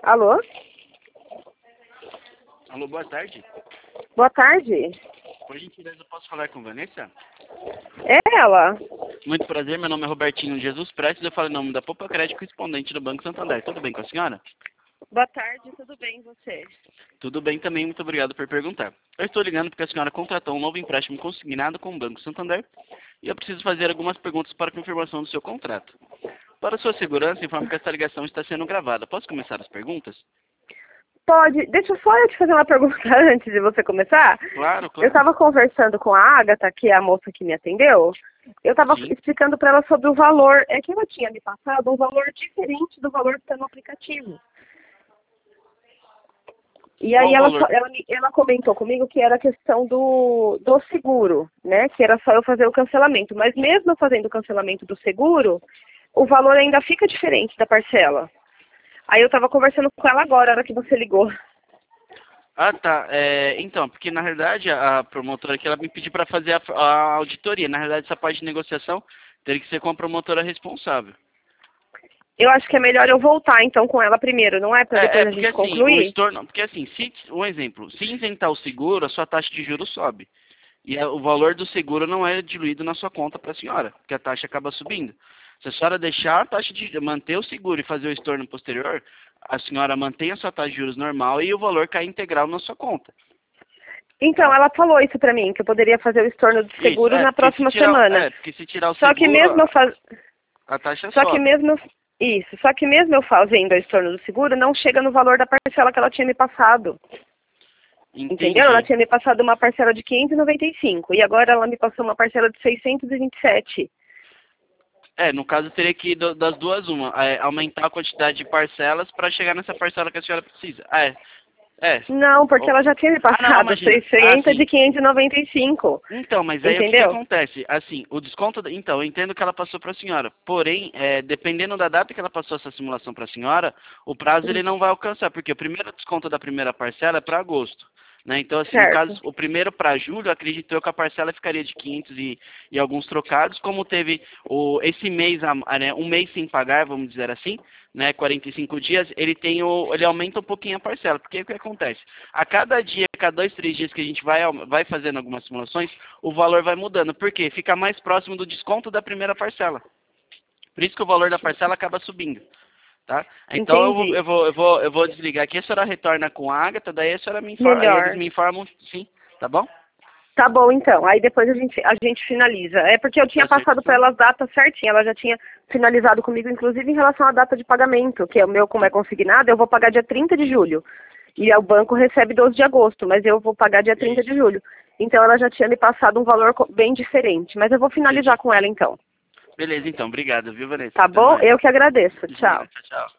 Alô? Alô, boa tarde. Boa tarde. Por gentileza, eu posso falar com Vanessa? É ela. Muito prazer, meu nome é Robertinho Jesus Prestes, eu falo em nome da Poupa Crédito, correspondente do Banco Santander. Tudo bem com a senhora? Boa tarde, tudo bem, e você? Tudo bem também, muito obrigado por perguntar. Eu estou ligando porque a senhora contratou um novo empréstimo consignado com o Banco Santander e eu preciso fazer algumas perguntas para confirmação do seu contrato. Para sua segurança, informo que esta ligação está sendo gravada. Posso começar as perguntas? Pode. Deixa só eu te fazer uma pergunta antes de você começar. Claro, Eu claro. estava conversando com a Agatha, que é a moça que me atendeu. Eu estava Sim. explicando para ela sobre o valor. É que ela tinha me passado um valor diferente do valor que está no aplicativo. E aí Qual o valor? ela comentou comigo que era a questão do seguro, né? Que era só eu fazer o cancelamento. Mas mesmo eu fazendo o cancelamento do seguro, o valor ainda fica diferente da parcela. Aí eu estava conversando com ela agora, na hora que você ligou. Ah, tá. Então, porque na realidade a promotora aqui, ela me pediu para fazer a auditoria. Na realidade, essa parte de negociação teria que ser com a promotora responsável. Eu acho que é melhor eu voltar então com ela primeiro, não é? Para depois a Porque gente assim, o concluir? estorno, porque assim, um exemplo, se isentar o seguro, a sua taxa de juros sobe. E o valor do seguro não é diluído na sua conta para a senhora, porque a taxa acaba subindo. Se a senhora deixar a taxa de manter o seguro e fazer o estorno posterior, a senhora mantém a sua taxa de juros normal e o valor cai integral na sua conta. Então, Tá? ela falou isso para mim, que eu poderia fazer o estorno do Isso, seguro na próxima semana. porque se tirar o Só que seguro, mesmo eu faz... a taxa Só que sobe. mesmo isso, só que mesmo eu fazendo o estorno do seguro, não chega no valor da parcela que ela tinha me passado. Entendeu? Ela Entendi. tinha me passado uma parcela de 595 e agora ela me passou uma parcela de 627. No caso teria que ir das duas uma, aumentar a quantidade de parcelas para chegar nessa parcela que a senhora precisa. É. Não, porque ela já tinha me Não, passado imagina. 60 Sim. de 595. Então, mas aí o que Entendeu? acontece? Assim, o desconto, então, eu entendo que ela passou para a senhora. Porém, dependendo da data que ela passou essa simulação para a senhora, o prazo ele não vai alcançar, porque o primeiro desconto da primeira parcela é para agosto. Né? Então, assim, no caso, Certo. o primeiro para julho, acredito eu que a parcela ficaria de 500 e alguns trocados, como teve esse mês, né, um mês sem pagar, vamos dizer assim, né, 45 dias, ele aumenta um pouquinho a parcela, porque o que acontece? A cada dia, a cada 2, 3 dias que a gente vai fazendo algumas simulações, o valor vai mudando, porque fica mais próximo do desconto da primeira parcela. Por isso que o valor da parcela acaba subindo. Tá? Então Entendi. eu vou desligar aqui, a senhora retorna com a Agatha, daí a senhora me informa, aí eles Melhor. me informam sim, tá bom? Tá bom, então. Aí depois a gente finaliza. É porque eu tinha Tá certo passado para então? ela as datas certinho. Ela já tinha finalizado comigo, inclusive em relação à data de pagamento, que é o meu, como é consignado, eu vou pagar dia 30 de julho. E o banco recebe 12 de agosto, mas eu vou pagar dia 30 de Isso, julho. Então ela já tinha me passado um valor bem diferente. Mas eu vou finalizar entendi. com ela então. Beleza então, obrigado, viu, Vanessa? Tá Até bom? mais. Eu que agradeço. De nada, Tchau. tchau, tchau.